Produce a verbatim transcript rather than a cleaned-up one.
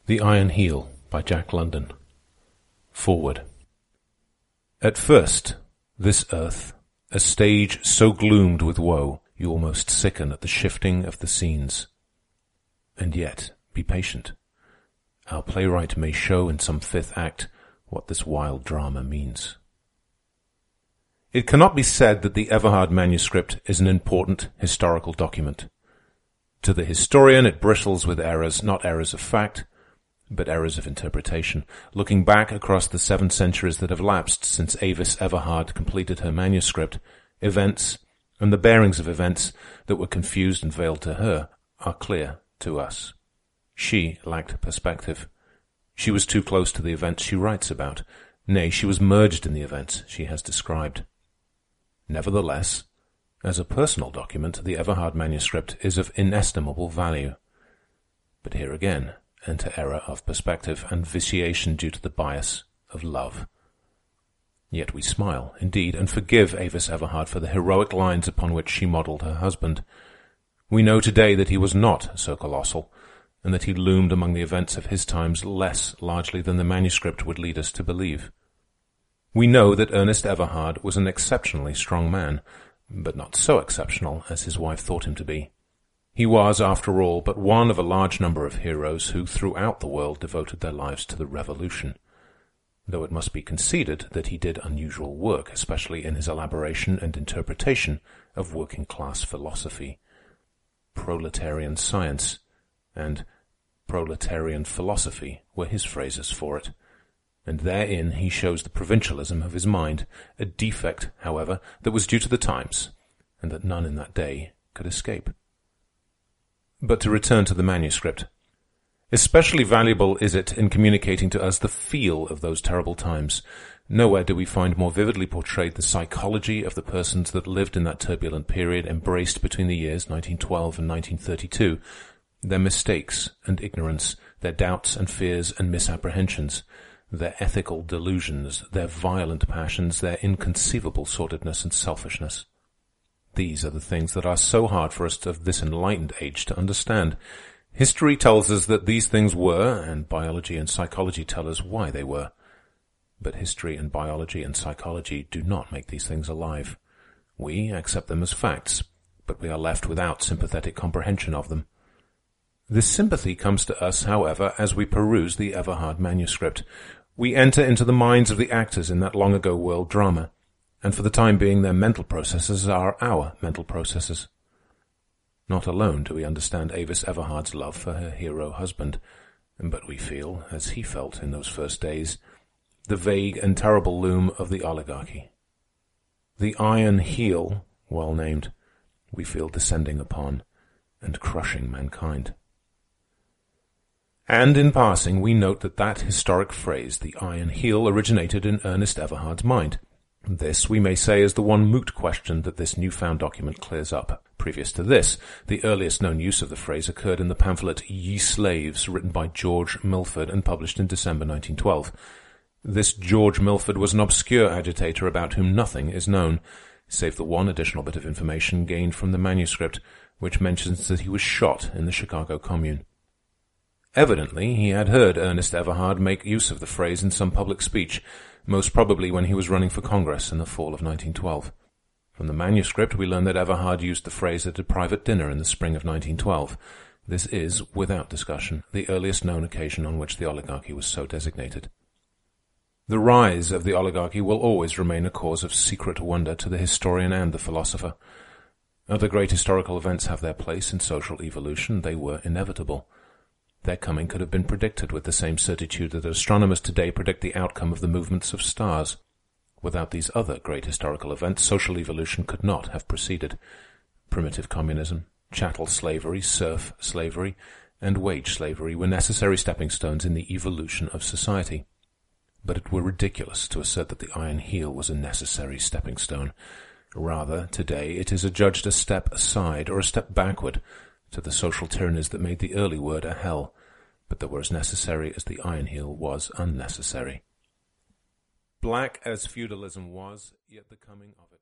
The Iron Heel by Jack London. Forward. At first, this earth, a stage so gloomed with woe, you almost sicken at the shifting of the scenes. And yet, be patient. Our playwright may show in some fifth act what this wild drama means. It cannot be said that the Everhard manuscript is an important historical document. To the historian, it bristles with errors, not errors of fact, but errors of interpretation. Looking back across the seven centuries that have lapsed since Avis Everhard completed her manuscript, events and the bearings of events that were confused and veiled to her are clear to us. She lacked perspective. She was too close to the events she writes about. Nay, she was merged in the events she has described. Nevertheless, as a personal document, the Everhard manuscript is of inestimable value. But here again, enter error of perspective and vitiation due to the bias of love. Yet we smile, indeed, and forgive Avis Everhard for the heroic lines upon which she modeled her husband. We know today that he was not so colossal, and that he loomed among the events of his times less largely than the manuscript would lead us to believe. We know that Ernest Everhard was an exceptionally strong man, but not so exceptional as his wife thought him to be. He was, after all, but one of a large number of heroes who throughout the world devoted their lives to the revolution, though it must be conceded that he did unusual work, especially in his elaboration and interpretation of working-class philosophy. Proletarian science and proletarian philosophy were his phrases for it, and therein he shows the provincialism of his mind, a defect, however, that was due to the times, and that none in that day could escape. But to return to the manuscript. Especially valuable is it in communicating to us the feel of those terrible times. Nowhere do we find more vividly portrayed the psychology of the persons that lived in that turbulent period embraced between the years nineteen twelve and nineteen thirty-two, their mistakes and ignorance, their doubts and fears and misapprehensions, their ethical delusions, their violent passions, their inconceivable sordidness and selfishness. These are the things that are so hard for us of this enlightened age to understand. History tells us that these things were, and biology and psychology tell us why they were. But history and biology and psychology do not make these things alive. We accept them as facts, but we are left without sympathetic comprehension of them. This sympathy comes to us, however, as we peruse the Everhard manuscript. We enter into the minds of the actors in that long-ago world drama, and for the time being their mental processes are our mental processes. Not alone do we understand Avis Everhard's love for her hero husband, but we feel, as he felt in those first days, the vague and terrible loom of the oligarchy. The Iron Heel, well named, we feel descending upon and crushing mankind. And in passing, we note that that historic phrase, the Iron Heel, originated in Ernest Everhard's mind. This, we may say, is the one moot question that this newfound document clears up. Previous to this, the earliest known use of the phrase occurred in the pamphlet Ye Slaves, written by George Milford and published in December nineteen twelve. This George Milford was an obscure agitator about whom nothing is known, save the one additional bit of information gained from the manuscript, which mentions that he was shot in the Chicago Commune. Evidently, he had heard Ernest Everhard make use of the phrase in some public speech, most probably when he was running for Congress in the fall of nineteen twelve. From the manuscript, we learn that Everhard used the phrase at a private dinner in the spring of nineteen twelve. This is, without discussion, the earliest known occasion on which the oligarchy was so designated. The rise of the oligarchy will always remain a cause of secret wonder to the historian and the philosopher. Other great historical events have their place in social evolution. They were inevitable. Their coming could have been predicted with the same certitude that astronomers today predict the outcome of the movements of stars. Without these other great historical events, social evolution could not have proceeded. Primitive communism, chattel slavery, serf slavery, and wage slavery were necessary stepping stones in the evolution of society. But it were ridiculous to assert that the Iron Heel was a necessary stepping stone. Rather, today, it is adjudged a step aside or a step backward to the social tyrannies that made the early word a hell, but that were as necessary as the Iron Heel was unnecessary. Black as feudalism was, yet the coming of it